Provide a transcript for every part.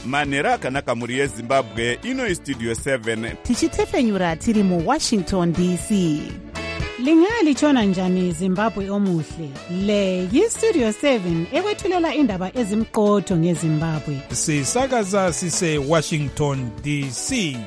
manhero akanaka mhuri yezimbabwe. Ino istudio 7 tichitefenyura tiri muwashington dc. Lingalitshona njani Zimbabwe omuhle? Le yistudio 7 ekwethulela indaba ezimqotho ngeZimbabwe. Sisakaza sise Washington DC.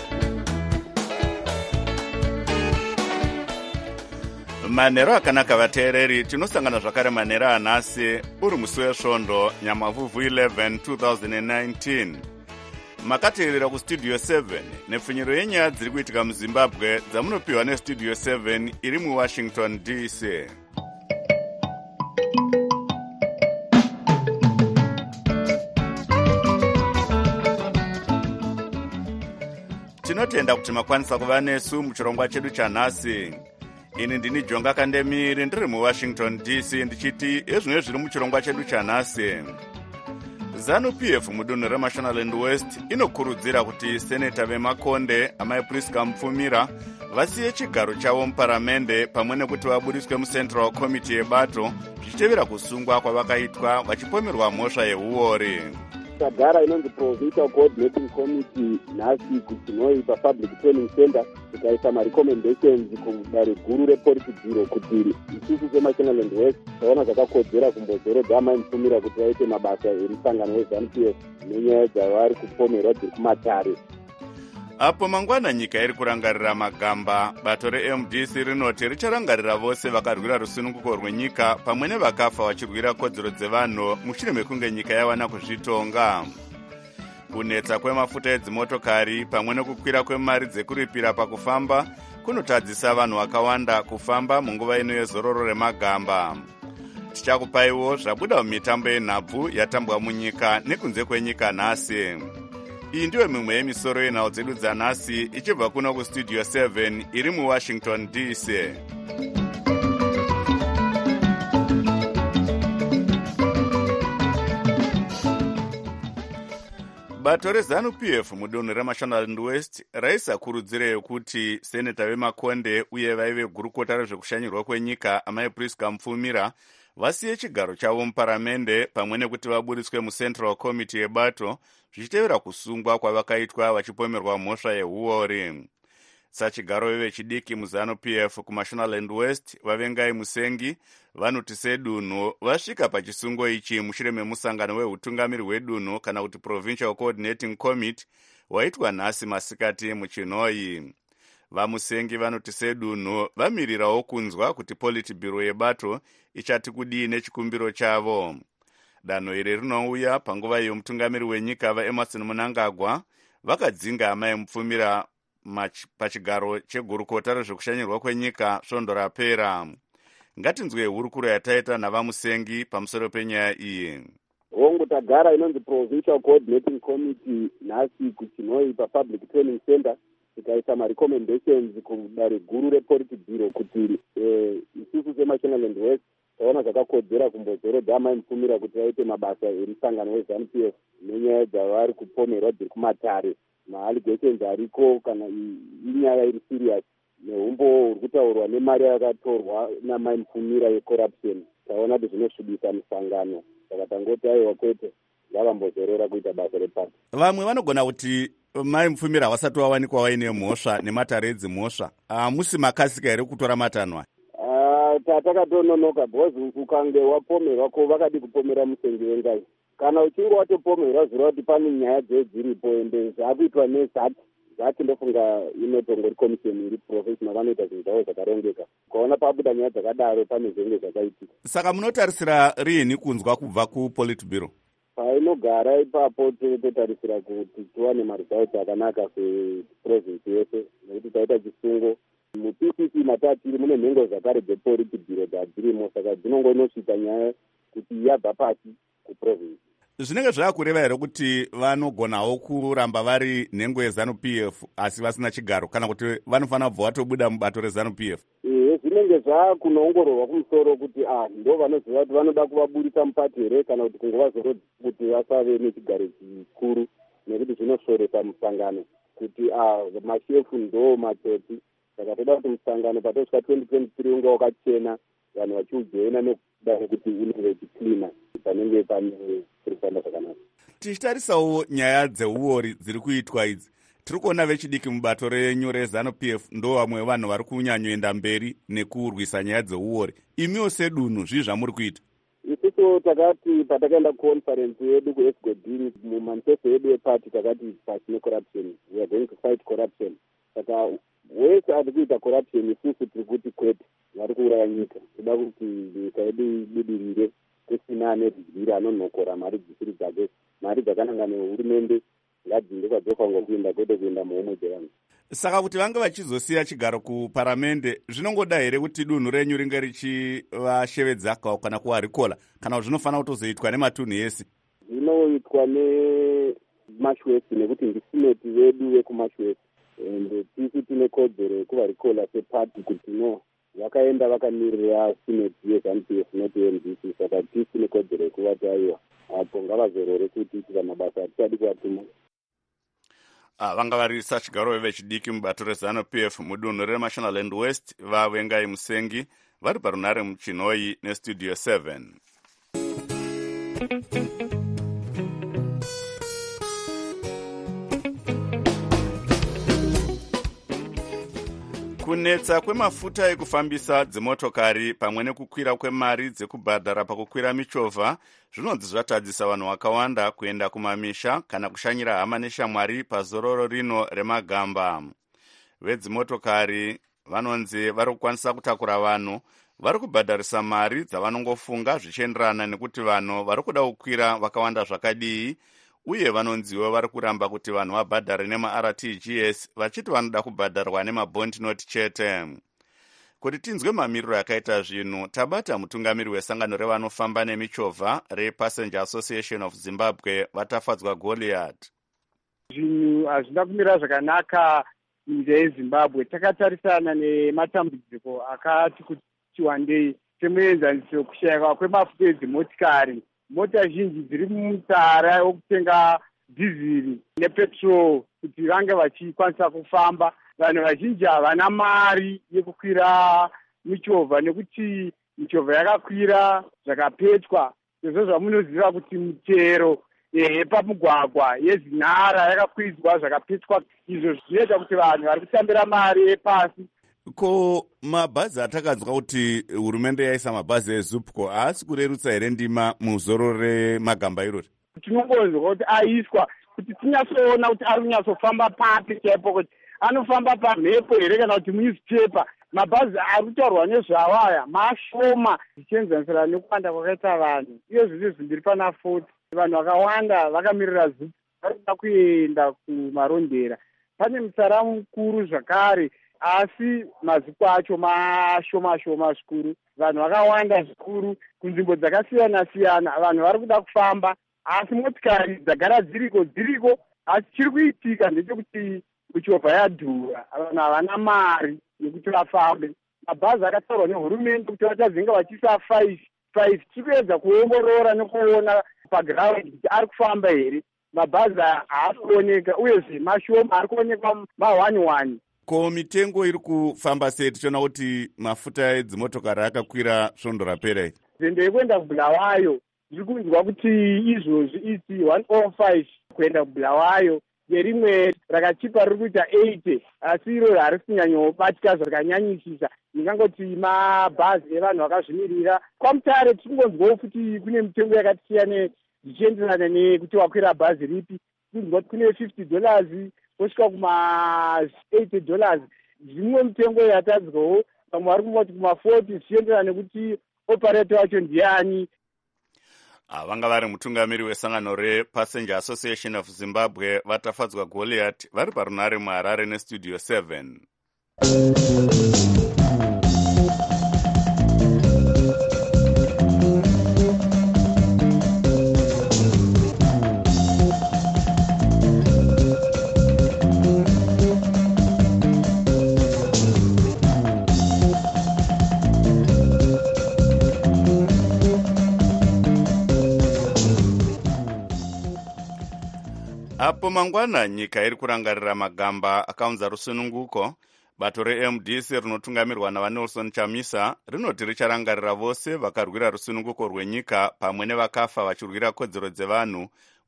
manhero akanaka vateereri, tinosangana zvakare manhero anhasi uri musi wesvondo nyamavhuvhu 11 2019. Makateerera kustudio 7 nepfunyiro yenyaya dziri kuitika muzimbabwe dzamunopiwa nestudio 7 iri muwashington dc. Tinotenda kuti makwanisa kuva nesu muchirongwa chedu chanhasi. Ini ndini Jonga Kandemiri ndiri muwashington dc ndichiti ezvimwe zviri muchirongwa chedu chanhasi. ZANU-PF mudunhu reMashonaland West inokurudzira kuti seneta veMakonde amai Priska Mupfumira vasiye chigaro chavo muparamende pamwe nekuti vabudiswe muCentral Committee yebato zvichitevera kusungwa kwavakaitwa vachipomerwa mhosva yeuori. Tagara inonzi Provincial Coordinating Committee nhasi kuChinoi paPublic Training Center tikaisa marecommendations kudare guru rePolitburo kuti isusu seMashonaland West taona zvakakodzera kumbozorodza amai Mupfumira kuti vaite mabasa emusangano weZANU-PF nenyaya dzavari kupomerwa dziri kumatare. Apo mangwana nyika iri kurangarira magamba, bato reMDC rinoti richarangarira vose vakarwira rusununguko rwenyika pamwe nevakafa vachirwira kodzero dzevanhu mushure mekunge nyika yawana kuzvitonga. Kunetsa kwemafuta edzimotokari pamwe nekukwira kwemari dzekuripira pakufamba kunotadzisa vanhu vakawanda kufamba munguva ino yezororo remagamba. Tichakupaiwo zvabuda mumitambo yenhabvu yatambwa munyika nekunze kwenyika nhasi. Iyi ndiyo mimwe yemisoro yenhau dzedu dzanhasi ichibva kuno kustudio 7 iri muwashington dc. Bato reZANU-PF mudunhu reMashonaland West raisa kurudziro yekuti seneta veMakonde uye vaive gurukota rezvekushanyirwa kwenyika amai Priska Mupfumira vasiye chigaro chavo muparamende pamwe nekuti vabudiswe muCentral Committee yebato zvichitevera kusungwa kwavakaitwa vachipomerwa mhosva yeuori. Sachigaro vevechidiki muZANU-PF kuMashonaland West vavengai Musengi vanoti sedunhu vasvika pachisungo ichi mushure memusangano weutungamiri hwedunhu kana kuti Provincial Coordinating Committee waitwa nhasi masikati muChinoi. VaMusengi vanoti sedunhu vamirirawo kunzwa kuti Politburo yebato ichati kudii nechikumbiro chavo. Danho iri rinouya panguva yomutungamiri wenyika vaEmerson Mnangagwa vakadzinga amai Mupfumira pachigaro chegurukota rezvekushanyirwa kwenyika svondo rapera. Ngatinzwe hurukuro yataita navaMusengi pamusoro penyaya iyi. Hongu Tagara inonzi Provincial Coordinating Committee nhasi kuChinoi paPublic Training Center tikaisa marecommendations kudare guru rePolitburo kuti isusu seMashonaland West taona zvakakodzera kumbozorodza amai Mupfumira kuti vaite mabasa emusangano weZANU-PF nenyaya dzavari kupomerwa dziri kumatare. Maallegations ariko kana inyaya iri serious neumbo huri kutaurwa nemari yakatorwa namai Mupfumira yecorruption. Taona kuti zvinosvibisa musangano saka tangoti aiwa kwete ngavambozorora kuita basa repati. Vamwe vanogona kuti mai Mupfumira vasati vawanikwa vaine mhosva nematare edzimhosva. Musi makasika here kutora matanhwa? Takatononoka bhozi ukange wapomerwa ko vakadi kupomera Musengi wengai. Kana uchinge watopomerwa zviva kuti pane nyaya dziripo ende zvakuitwa nezati ndofunga inotongori komisheni iri professional vanoita zvinhu zvavo zvakarongeka. Ukaona pabuda nyaya dzakadaro pane zvinenge zvakaitika. Saka munotarisira riini kunzwa kubva kuPolitburo? Painogara ipapo totarisira kuti tiwane maresults akanaka seprovince yese nekuti taita chisungo. MuPCC matatiri mune nhengo zvakare dzePolitburo dzadzirimo saka dzinongonosvika nyaya kuti yabva pasi kuprovince. Zvinenge zvaakureva here kuti vanogonawo kuramba vari nhengo yeZANU-PF asi vasina chigaro kana kuti vanofanira kubva vatobuda mubato reZANU-PF? Zvinenge zvaakunoongororwa kumusoro kuti ndo vanoziva kuti vanoda kuvaburisa mupati here kana kuti kungovazorodza kuti vasave nechigaro chikuru nekuti zvinosvoresa musangano kuti mashefu ndo matsotsi. Saka toda kuti musangano patosvika 2023 unge wakachena vanhu vachiujoina nekuda kuti unenge uchiklina panenge pane kurifamba zvakanaka. tichitarisawo nyaya dzeuori dziri kuitwa idzi, tiri kuona vechidiki mubato renyu reZANU-PF ndo vamwe vanhu vari kunyanyoenda mberi nekurwisa nyaya dzeuori. Imiwo sedunhu zvii zvamuri kuita? Isusu takati patakaenda kuconference yedu kuSGD mumanifesto yedu epati takati pasine corruption, we are going to fight corruption. Saka wese ari kuita corruption isusu tiri kuti kwete, vari kuuraya nyika. Toda kuti nyika yedu ibudirire kusina anedzira anonhokora mari dzisiri dzake, mari dzakananga nehurumende ngadzinge kwadzoka ngokuinda kwete kuinda muhomwe dzevanhu. Saka kuti vange vachizosiya chigaro kuparamende, zvinongoda here kuti dunhu renyu ringe richivashevedzakawo kana kuvarikola, kana kuti zvinofanira kutozoitwa nematunhu ese? Zvinoitwa nemashwesi nekuti ndisineti vedu vekumashwesi, ende tisi tine kodzero yekuvarikola sepati kuti no vakaenda vakamirira sineti yeZANU-PF noti MDC, saka tisi tine kodzero yekuvati aiwa apo ngavazorore kuti tika mabasa atichadi kuvatuma. Vanga varisa chigaro vechidiki mubato reZANU-PF mudunhu reMashonaland West vavengai Musengi vari parunare muChinoi neStudio 7. Kunetsa kwemafuta ekufambisa dzimotokari pamwe nekukwira kwemari dzekubhadhara pakukwira michovha zvinonzi zvatadzisa vanhu vakawanda kuenda kumamisha kana kushanyira hama neshamwari pazororo rino remagamba. Vedzimotokari vanonzi vari kukwanisa kutakura vanhu vari kubhadharisa mari dzavanongofunga zvichienderana nekuti vanhu vari kuda kukwira vakawanda zvakadii, uye vanonziwo vari kuramba kuti vanhu vabhadhare nemaRTGS vachiti vanoda kubhadharwa nemabond not chete. Kuti tinzwe mamiriro akaita zvinhu, tabata mutungamiri wesangano revanofamba nemichovha rePassenger Association of Zimbabwe vatafadzwa Goliath. Zvinhu hazvina kumira zvakanaka munyika yeZimbabwe. Takatarisana nematambudziko akati kuti wandei semuenzaniso kushayikwa kwemafuta edzimotikari. Mota zhinji dziri mutsara wokutenga dhiziri nepetrol kuti vange vachikwanisa kufamba. Vanhu vazhinji havana mari yekukwira michovha nekuti michovha yakakwira zvakapetwa. Izvo zvamunoziva kuti mitero yepamugwagwa yezinhara yakakwidzwa zvakapetwa. Izvo zvinoita kuti vanhu vari kutambira mari yepasi. Ko mabhazi atakadzwa kuti hurumende yaisa mabhazi eZupco haasi kurerutsa here ndima muzoro remagamba irori? Tinongonzwa kuti aiswa kuti tinyatsoona kuti ari kunyatsofamba papi chaipo, kuti anofamba pamhepo here kana kuti munewspaper. Mabhazi ari kutaurwa nezvawaya mashoma zvichienzanisira nekuwanda kwakaita vanhu. Iyo zviri zviri pana 40 vanhu vakawanda vakamirira Zupco vari kuda kuenda kumarondera. Pane mutsara mukuru zvakare, asi maziko acho mashoma zvikuru. Vanhu vakawanda zvikuru kunzvimbo dzakasiyana-siyana. Vanhu vari kuda kufamba asi motikari dzagara dziriko, asi chiri kuitika ndechekuti michovha yadhura. Vanhu havana mari yekuti vafambe. Mabhazi akataurwa nehurumende kuti vachazenge vachiisa 5 chipedza kuongorora nekuona pagiraundi kuti ari kufamba here. Mabhazi haasi kuoneka, uyezve mashoma ari kuonekwa ma1. Ko mitengo iri kufamba sei? Tichiona kuti mafuta edzimotokari akakwira svondo rapera. Nzendo yekuenda kuBulawayo zviri kunzwa kuti izvozvi iti 105 kuenda kuBulawayo, nerimwe rakachipa riri kuita 80, asi iro harisi kunyanyobatika zvakanyanyisisa. Ndingangoti mabhazi evanhu vakazvimirira. Kwamutare tikungonzwawo kuti kune mitengo yakati siyana zvichienderana nekuti wakwira bhazi ripi. Kunzwa kuti kune $50 kusvika kuma$80. Zvimwe mitengo yatadzwawo, vamwe vari kungoti kuma40 zvichienderana nekuti operator wacho ndiani. Vanga vari mutungamiri wesangano rePassenger Association of Zimbabwe vatafadzwa Goliath vari parunare muHarare neStudio 7. Apo mangwana nyika iri kurangarira magamba akaunza rusununguko, bato reMDC rinotungamirwa naVanelson Chamisa rinoti richarangarira vose vakarwira rusununguko rwenyika pamwe nevakafa vachirwira kodzero dzevanhu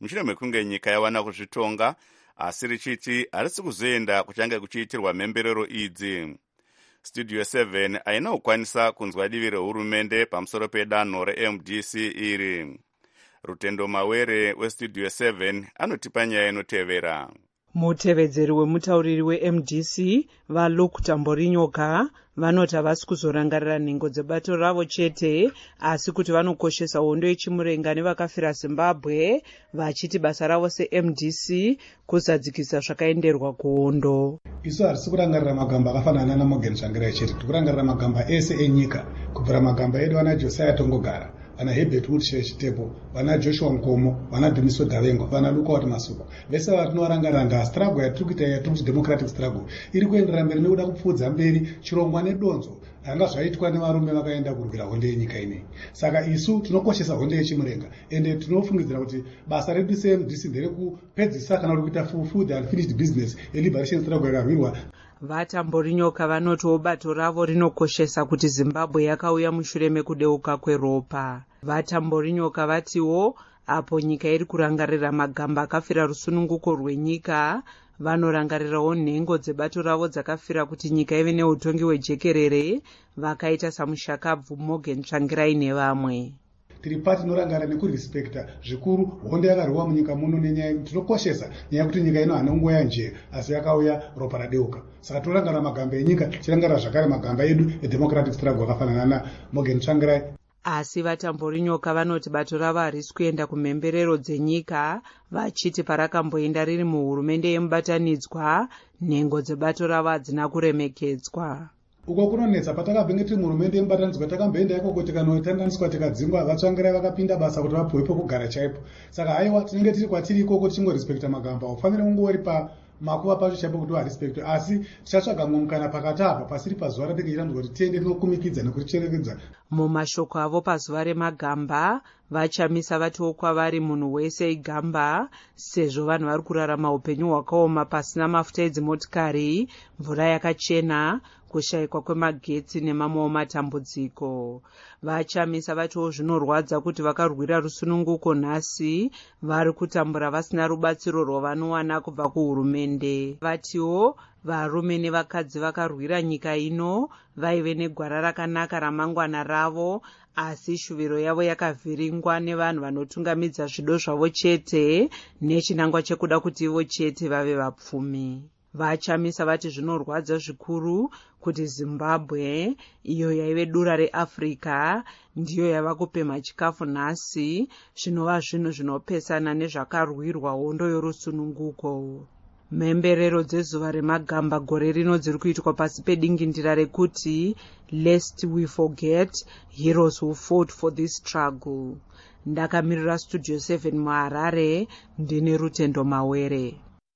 mushure mekunge nyika yawana kuzvitonga, asi richiti harisi kuzoenda kuchange kuchiitirwa mhemberero idzi. Studio 7 haina kukwanisa kunzwa divi rehurumende pamusoro pedanho reMDC iri. Rutendo Mawere weStudio 7 anotipa nyaya inotevera. Mutevedzeri wemutauriri weMDC vaLuke Tamborinyoka vanoti havasi kuzorangarira nhengo dzebato ravo chete, asi kuti vanokoshesa hondo yechimurenga nevakafira Zimbabwe, vachiti basa ravo seMDC kuzadzikisa zvakaenderwa kuhondo. Isu harisi kurangarira magamba akafanana naMorgan Tsvangirai chete, tikurangarira magamba ese enyika, kubvira magamba edu ana Josiah Tongogara, vana Herbert Woodshire Chitepo, vana Joshua Nkomo, vana Dumiso Davengo, vana Lukawat Masuku. Vese vatinorangarira ndastruggle yatiri kuita yatiri democratic struggle iri kuenderera mberi nekuda kupfudza mberi chirongwa nedonzo zvanga zvaitwa nevarume vakaenda kurwira hondo yenyika ineyi. Saka isu tinokoshesa hondo yechimurenga ende tinofungidzira kuti basa redu seMDC nderekupedzisa kana kuita full the unfinished business yeliberation struggle yakarwirwa. VaTamborinyoka vanotiwo bato ravo rinokoshesa kuti Zimbabwe yakauya mushure mekudeuka kweropa. VaTamborinyoka vatiwo apo nyika iri kurangarira magamba akafira rusununguko rwenyika, vanorangarirawo nhengo dzebato ravo dzakafira kuti nyika ive neutongi hwejekerere, vakaita samushakabvu Morgan Tsvangirai nevamwe. Tiri pati norangara nekurespekta zvikuru hondo yakarwiwa munyika muno nenyaya tinokoshesa nyaya kuti nyika ino hana nguva njee asi yakauya ropa radeuka. Saka torangara magamba enyika, tirangara zvakare magamba edu edemocratic struggle akafanana naMorgan Tsvangirai. Asi vaTamborinyoka vanoti bato ravo harisi kuenda kumhemberero dzenyika, vachiti parakamboenda riri muhurumende yemubatanidzwa, nhengo dzebato ravo hadzina kuremekedzwa. Uko kunonetsa patakabvenge tiri muhurumende yemubatanidzwa takamboenda ikoko tikanotandaniswa tikadzingwa vaTsvangirai vakapinda basa kuti vapuwe pekugara chaipo. Saka haiwa tinenge tiri kwatiri ikoko tichingorespekta magamba, ufanire kungori makuva pacho chaipo kuti varespektwe, asi tichatsvaga mumukana pakati apa pasiri pazuva ratenge iranzwa kuti tiende tinokumikidza nekuricherekedza. Mumashoko avo pazuva remagamba vachamisa vatiwo kwavari munhu wese igamba, sezvo vanhu vari kurarama upenyu hwakaoma pasina mafuta edzimotikari, mvura yakachena, kushayikwa kwemagetsi nemamwewo matambudziko. Vachamisa vatiwo zvinorwadza kuti vakarwira rusununguko nhasi vari kutambura vasina rubatsiro rwavanowana kubva kuhurumende. Vatiwo varume nevakadzi vakarwira nyika ino vaive negwara rakanaka ramangwana ravo, asi shuviro yavo yakavhiringwa nevanhu vanotungamidza zvido zvavo chete nechinangwa chekuda kuti ivo chete vave vapfumi. Vachamisa vati zvinorwadza zvikuru kuti Zimbabwe, iyo yaive dura reAfrica, ndiyo yava kupemha chikafu nhasi, zvinova zvinhu zvinopesana nezvakarwirwa hondo yorusununguko. Mhemberero dzezuva remagamba gore rino dziri kuitwa pasi pedingindira rekuti lest we forget heroes who fought for this struggle. Ndakamirira Studio 7 muHarare, ndine Rutendo Mawere.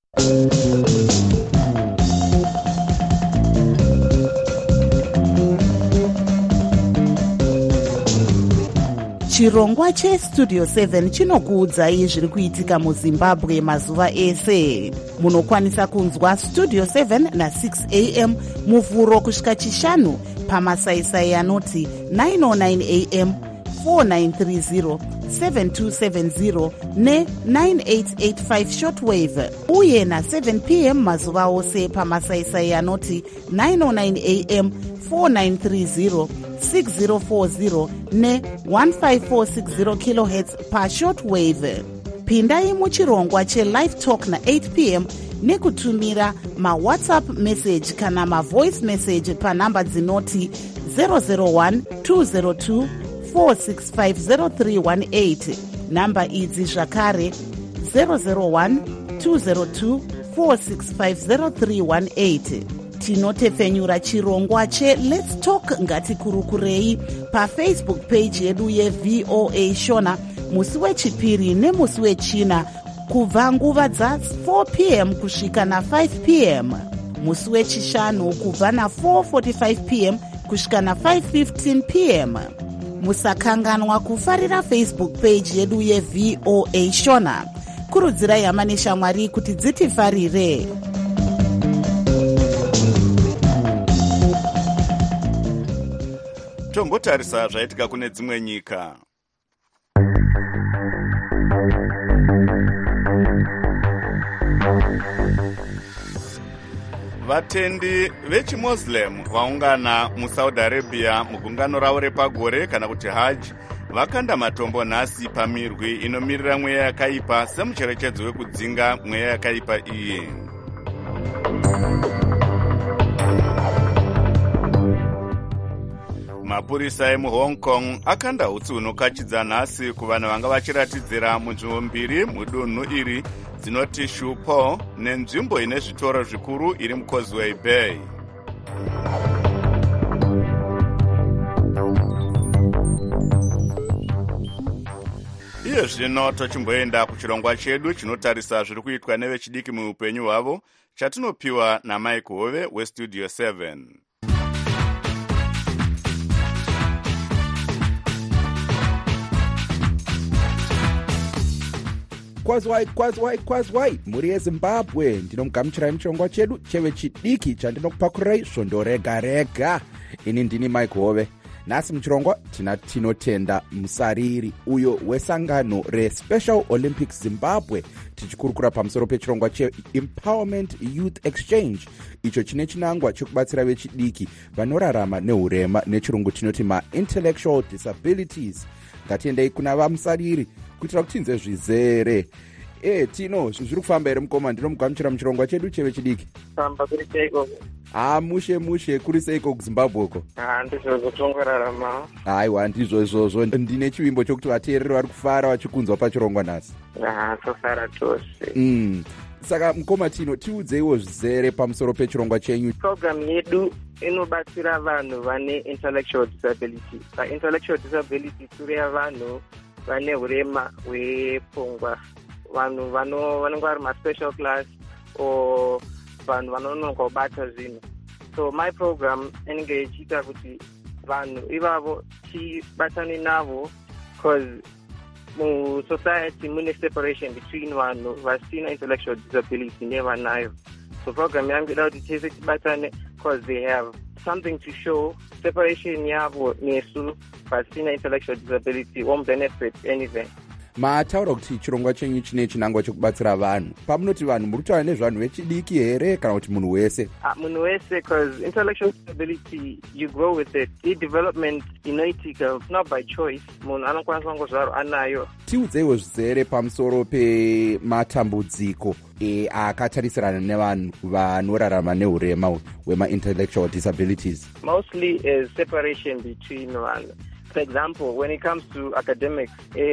Chirongwa cheStudio 7 chinokuudzai zviri kuitika muZimbabwe mazuva ese. Munokwanisa kunzwa Studio 7 na6 am muvhuro kusvika chishanu pamasaisai anoti 909 am, 4930, 7270 ne9885 shortwave, uye na7 pm mazuva ose pamasaisai anoti 909 am, 4930, 6040 ne15460 kHz pashortwave. Pindai muchirongwa chelive talk na8 pm nekutumira mawhatsapp message kana mavoice message panhamba dzinoti 001 202 4650318. Namba idzi zvakare 001 202 4650318. Tinotepfenyura chirongwa cheLet's Talk ngatikurukurei paFacebook page yedu yeVOA Shona musi wechipiri nemusi wechina kubva nguva dza4 pm kusvika na5 pm, musi wechishanu kubva na4:45 pm kusvika na5:15 pm. Musakanganwa kufarira Facebook page yedu yeVOA Shona. Kurudzirai hama neshamwari kuti dzitifarire. Tombotarisa zvaitika kune dzimwe nyika. vatendi vechimuslim vaungana musaudi arabia mugungano ravo repagore kana kuti haji vakanda matombo nhasi pamirwi inomirira mweya yakaipa semucherechedzo wekudzinga mweya yakaipa iyi. mapurisa emuhong kong akanda utsi hunokachidza nhasi kuvanhu vanga vachiratidzira munzvimbo mbiri mudunhu iri dzinoti shupo nenzvimbo ine zvitoro zvikuru iri mucauseway bay. iye zvino tochimboenda kuchirongwa chedu chinotarisa zviri kuitwa nevechidiki muupenyu hwavo chatinopiwa namike hove westudio 7. kwazwai mhuri yezimbabwe, ndinomugamuchirai muchirongwa chedu chevechidiki chandinokupakurirai svondo rega rega. ini ndini mike hove. nhasi muchirongwa tinotenda musariri uyo wesangano respecial olympics zimbabwe, tichikurukura pamusoro pechirongwa cheempowerment youth exchange, icho chine chinangwa chekubatsira vechidiki vanorarama neurema, nechirungu tinoti maintellectual disabilities. ngatiendei kuna vamusariri kuitira kuti tinze zvizere. Tino, zviri kufamba here mukoma? ndinomugamuchira muchirongwa chedu chevechidiki. famba kuri seiko? mushe kuri seiko kuzimbabwe uko? ndizvo zvotongorarama. aiwa, ndizvo izvozvo. ndine chivimbo chokuti vateereri vari kufara vachikunzwa pachirongwa nhasi. tofara tose. saka mukoma Tino, tiudzeiwo zvizere pamusoro pechirongwa chenyu. Program yedu inobatsira vanhu vane intellectual disability. Intellectual disability kureva vanhu vane urema hwepfungwa, vanhu vanenge vari maspecial class or vanhu vanonongobata zvinhu. So my program inenge ichiita kuti vanhu ivavo tibatane navo, because musociety mune separation between vanhu vasina intellectual disability nevanayo. So program yangu ida kuti tese tibatane because they have something to show. Separation yavo nesu vasina intellectual disability won't benefit anything. mataura kuti chirongwa chenyu chine chinangwa chekubatsira vanhu. pamunoti vanhu muri kutaura nezvanhu vechidiki here kana kuti munhu wese? Munhu wese, because intellectual disability you grow with it. Development inoitika not by choice. Munhu anokwanisa kungozvaro anayo. tiudzeiwo zvizere pamusoro pematambudziko akatarisirana nevanhu vanorarama neurema hwema-intellectual disabilities. Mostly is separation between vanhu. For example, when it comes to academics,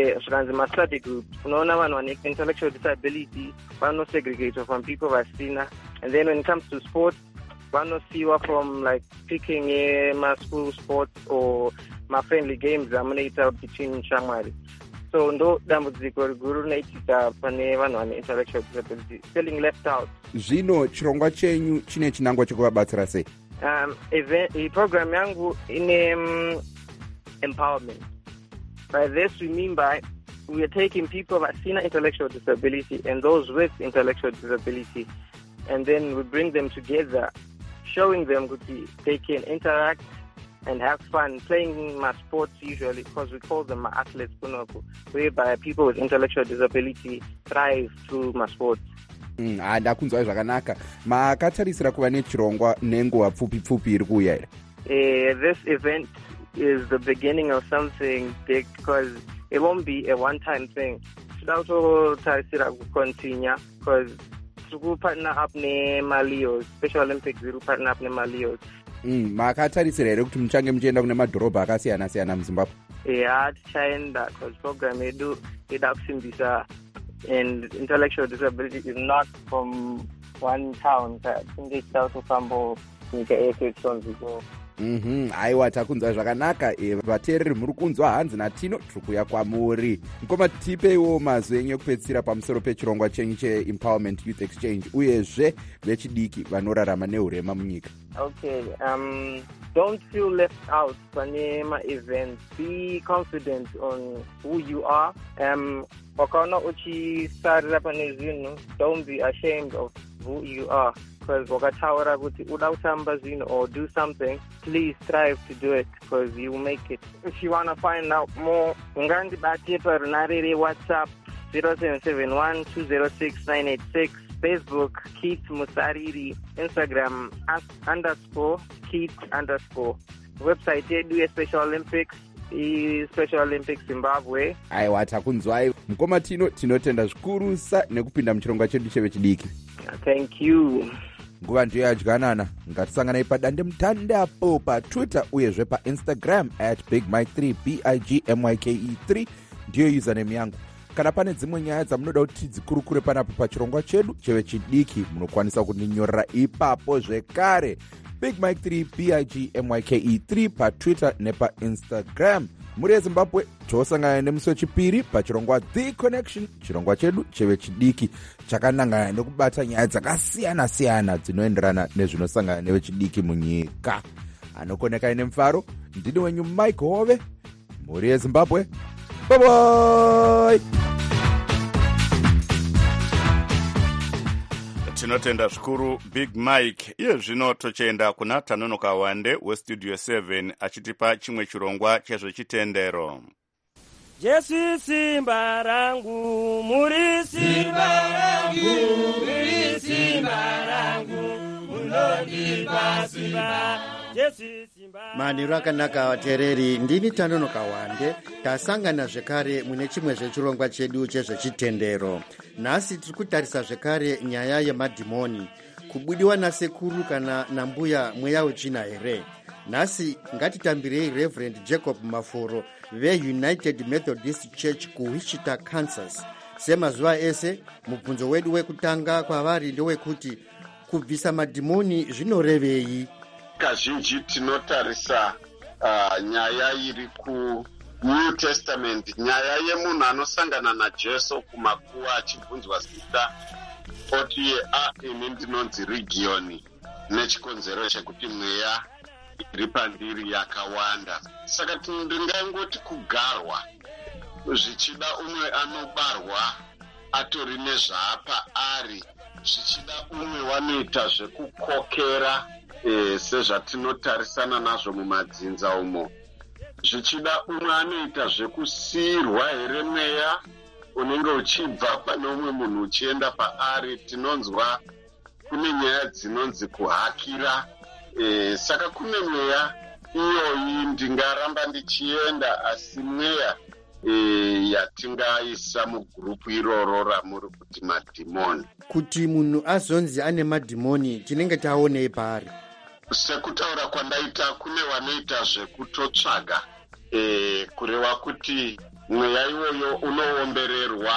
study group, unaona vanhu vane intellectual disability vanosegregated from people vasina. And then when it comes to sports, vanosiwa from like picking school sports or friendly games amunoita between shamwari. So ndo dambudziko riguru rinoitika pane vanhu vane intellectual disability, feeling left out. Zvino chirongwa chenyu chine chinangwa chekuvabatsira sei? Program yangu ine empowerment. By this we mean by we are taking people that see intellectual disability and those with intellectual disability, and then we bring them together, showing them that they can interact and have fun playing my sports usually, because we call them my athletes, whereby people with intellectual disability thrive through my sports. ndakunzwa zvakanaka. makatarisira kuva nechirongwa nenguva pfupi iri kuuya here? This event is the beginning of something big, because it won't be a one-time thing. Toda kutotarisira kucontinue, because tiri partner up neMalios, Special Olympics ziri partner up neMalios. makatarisira here kuti muchange muchienda kune madhorobha akasiyana-siyana muzimbabwe? tichaenda, because program yedu ida kusimbisa, and intellectual disability is not from one town. Tinge tichida kutofamba nyika yese tichonziko. aiwa, takunzwa zvakanaka. vateereri muri kunzwa hanzi naTino, tiri kuuya kwamuri. mukoma, tipeiwo mazwi enyu ekupedzisira pamusoro pechirongwa chenyu cheempowerment youth exchange, uyezve vechidiki vanorarama neurema munyika. Okay, don't feel left out pane ma-events. Be confident on who you are. Wakaona uchisarira pane zvinhu, don't be ashamed of who you are. Because wakataura kuti uda kutamba zvinhu or do something, please strive to do it, because you will make it. If you want to find out more, ungandibate parunare WhatsApp 0771 206 986. Facebook Keith Musariri, Instagram _Keith_. Website yedu yeSpecial Olympics Special Olympics Zimbabwe. Aiwa, takunzwai mukoma Tino, tinotenda zvikurusa nekupinda muchirongwa chedu chevechidiki. Thank you. Nguva ndiyo yadyanana, ngatisanganai padande mutandapo paTwitter uyezve paInstagram @BigMike3 BIGMYKE3 ndiyo username yangu. Kana pane dzimwe nyaya dzamunoda kuti dzikurukure panapo pachirongwa chedu chevechidiki, munokwanisa kundinyorera ipapo zvekare. BigMike3 BIGMYKE3 paTwitter nepaInstagram. Muri yeZimbabwe tosangana nemusi wechipiri pachirongwa The Connection, chirongwa chedu chevechidiki chakanangana nekubata nyaya dzakasiyana-siyana dzinoenderana nezvinosangana nevechidiki munyika. Anokonekai nemufaro, ndini wenyu Mike Hove, muri yeZimbabwe. Bye bye. Tinotenda zvikuru Big Mike. Iye zvino tochenda kuna Tanonoka Wande weStudio 7 achitipa chimwe chirongwa chezvechitendero. Jesu simba rangu, muri simba rangu, muri simba rangu, munondipa simba. Maniro akanaka vateereri, ndini Tanonoka Wande. Tasangana zvekare mune chimwe zvechirongwa chedu chezvechitendero. Nhasi tiri kutarisa zvekare nyaya yemadhimoni, kubudiwa nasekuru kana nambuya mweya wetsvina here. Nhasi ngatitambirei Reverend Jacob Maforo veUnited Methodist Church kuWichita, Kansas. Semazuva ese, mubvunzo wedu wekutanga kwavari ndewekuti kubvisa madhimoni zvinorevei. Kazhinji tinotarisa nyaya iri kuNew Testament, nyaya yemunhu anosangana naJesu kumakuwa achibvunzwa zita oti ini ndinonzi Regioni, nechikonzero chekuti mweya iri pandiri yakawanda. Saka ndingangoti kugarwa, zvichida umwe anobarwa atori nezvaapa ari, zvichida umwe wanoita zvekukokera sezvatinotarisana nazvo mumadzinza umo, zvichida umwe anoita zvekusiyirwa here mweya unenge uchibva pane umwe munhu uchienda paari. Tinonzwa kune nyaya dzinonzi kuhakira. Saka kune mweya iyoyi ndingaramba ndichienda, asi mweya yatingaisa mugurupu iroro ramuri kuti madhimoni. Kuti munhu azonzi ane madhimoni tinenge taonei paari? Sekutaura kwandaita, kune vanoita zvekutotsvaga, kureva kuti mweya iwoyo unoombererwa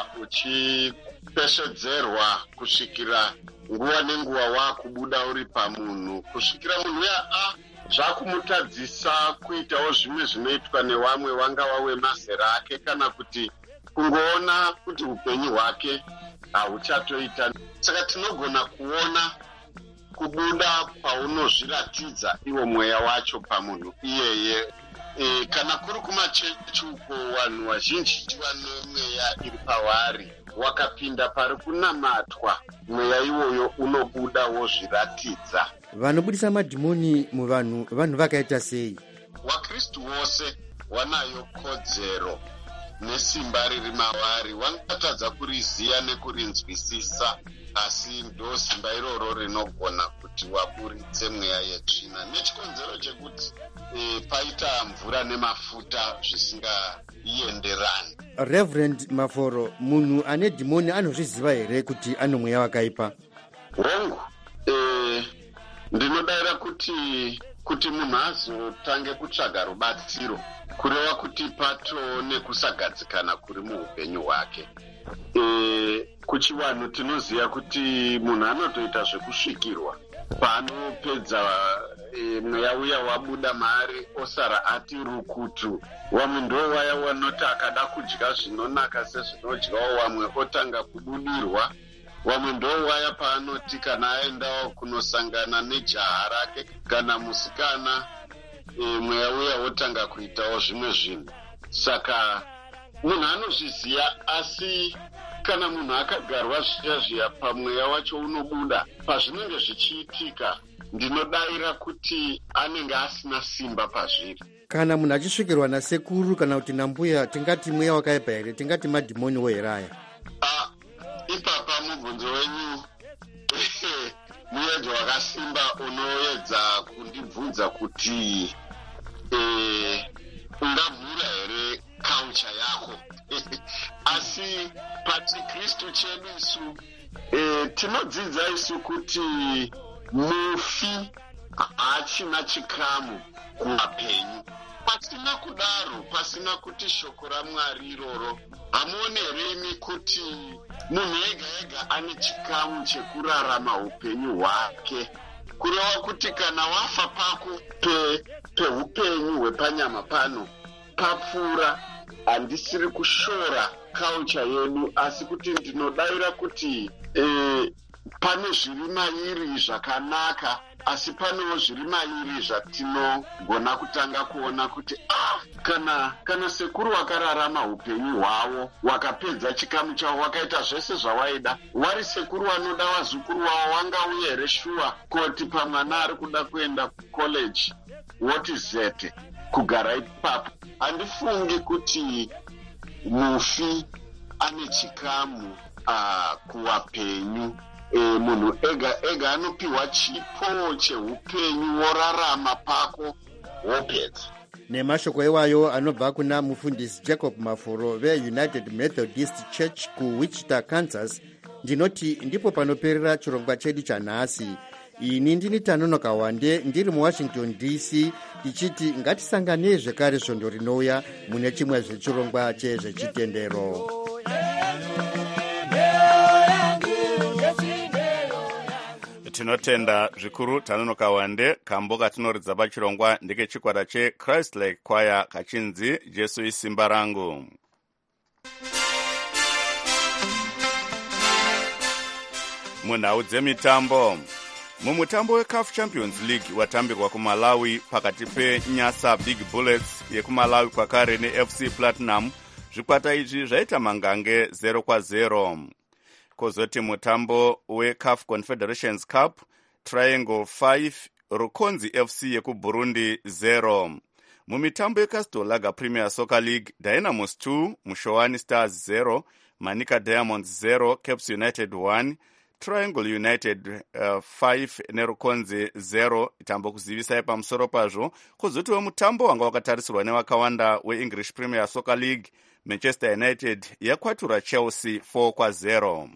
uchipeshedzerwa kusvikira nguva nenguva wakubuda uri pamunhu, kusvikira munhu uya zvakumutadzisa kuitawo zvimwe zvinoitwa nevamwe, wangava wemazera ake kana kuti kungoona kuti upenyu hwake hauchatoita. Saka tinogona kuona kubuda kwaunozviratidza iwo mweya wacho pamunhu iyeye. Kana kuri kumachechi uko, vanhu vazhinji vane mweya iri pavari, wakapinda pari kunamatwa, mweya iwoyo unobuda wozviratidza. Vanobudisa madhimoni muvanhu vanhu vakaita sei? VaKristu vose vanayo kodzero nesimba riri mavari, vangatadza kuriziya nekurinzwisisa, asi ndo simba iroro rinogona kuti vaburitse mweya yetsvina, nechikonzero chekuti paita mvura nemafuta zvisingaenderani. Reverend Maforo, munhu ane dhimoni anozviziva here kuti ano mweya wakaipa? Hongu, ndinodavira kuti munhu azotange kutsvaga rubatsiro, kureva kuti pato nekusagadzikana kuri muupenyu hwake. Kuchivanhu tinoziva kuti munhu anotoita zvekusvikirwa paanopedza mweya uya wabuda maari osara ati rukutu. Vamwe ndo vaya vanoti akada kudya zvinonaka sezvinodyawo, vamwe otanga kubudirwa. Vamwe ndo vaya paanoti kana aendawo kunosangana nejaha rake kana musikana, mweya uya otanga kuitawo zvimwe zvinhu. Saka munhu anozviziya, asi kana munhu akagarwa zviya pamweya wacho unobuda, pazvinenge zvichiitika ndinodavira kuti anenge asina simba pazviri. Kana munhu achisvikirwa nasekuru kana kuti nambuya, tingati mweya wakaipa here? Tingati madhimoniwo here aya? Ipapa mubvunzo wenyu muraidzo wakasimba unoedza kundibvunza kuti ungamhura here kaucha yako asi pachikristu chedu isu tinodzidza isu kuti mufi hachina chikamu kuvapenyu. Pasina kudaro, pasina kuti shoko raMwari iroro, hamuone here imi kuti munhu ega ega ane chikamu chekurarama upenyu hwake, kureva kuti kana wafa pako peupenyu hwepanyama pano papfuura. Handisiri kushora kaucha yedu, asi kuti ndinodavira kuti pane zviri mairi zvakanaka, asi panewo zviri mairi zvatinogona kutanga kuona kuti kana sekuru wakararama upenyu hwavo, wakapedza chikamu chavo, wakaita zvese zvawaida, wari sekuru wanoda wazukuru wavo, wangauya here shuwa kuti pamwana ari kuda kuenda kucollege wotizete kugara ipapo. Handifungi kuti mufi ane chikamu kuvapenyu. Munhu ega ega anopiwa chipo cheupenyu, worarama pako wopedza. Nemashoko iwayo anobva kuna mufundisi Jacob Mafuro veUnited Methodist Church kuWichita, Kansas. Ndinoti ndipo panoperera chirongwa chedu chanhasi. Ini ndini Tanonoka Wande ndiri muWashington DC, tichiti ngatisangane zvekare svondo rinouya mune chimwe zvechirongwa chezvechitendero. Tinotenda zvikuru Tanonoka Wande. Kambo katinoridza pachirongwa ndike chikwata cheChrist Like Choir kachinzi Jesu isimba rangu. Munhau dzemitambo. Mumutambo weCAF Champions League watambirwa kuMalawi pakati peNyasa Big Bullets yekuMalawi kwakare neFC Platinum, zvikwata izvi zvaita mangange 0-0. Kozoti mutambo weCAF Confederations Cup, Triangle 5 Rukonzi FC yekuBurundi 0. Mumitambo yeCastor Lager Premier Soccer League, Dynamos 2 Mushowani Stars 0, Manica Diamonds 0, Caps United 1, Triangle United 5 neRukonzi 0. Itambo kuzivisai pamusoro pazvo. Kozotiwo mutambo wanga wakatarisirwa nevakawanda weEnglish Premier Soccer League, Manchester United yakwatura Chelsea 4-0.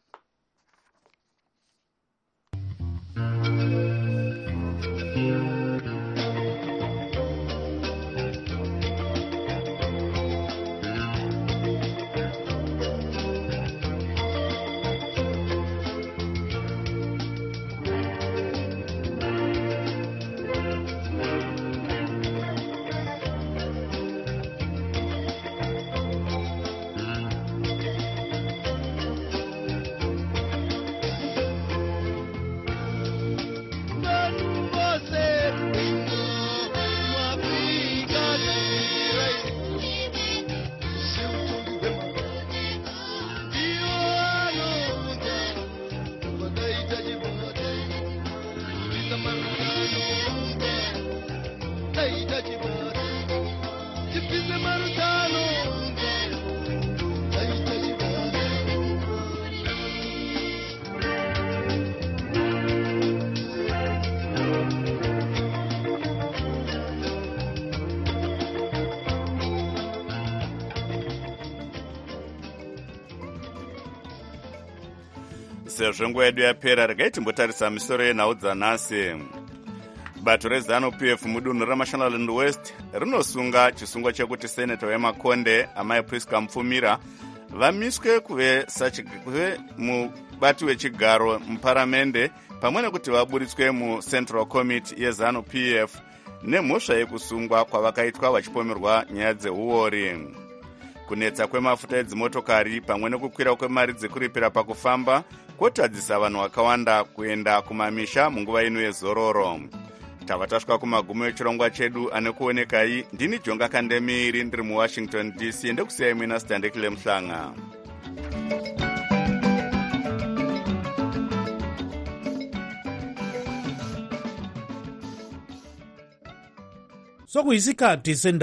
Sezvo nguva yedu yapera, regai timbotarisa misoro yenhau dzanhasi. Bato reZANU-PF mudunhu raMashonaland West rinosunga chisungo chekuti seneta weMakonde Amai Priska Mufumira vamiswe kuve mubati wechigaro muparamende, pamwe nekuti vaburitswe muCentral Committee yeZANU-PF nemhosva yekusungwa kwavakaitwa vachipomerwa nyaya dzeuori. Kunetsa kwemafuta edzimotokari pamwe nekukwira kwemari dzekuripira pakufamba kwotadzisa vanhu vakawanda kuenda kumamisha munguva ino yezororo. Tava tasvika kumagumo echirongwa chedu. Anekuonekai ndini Jonga Kandemiri ndiri muWashington DC, ndekusiyai muina Standekile Mhlanga. Sokuyisikhathi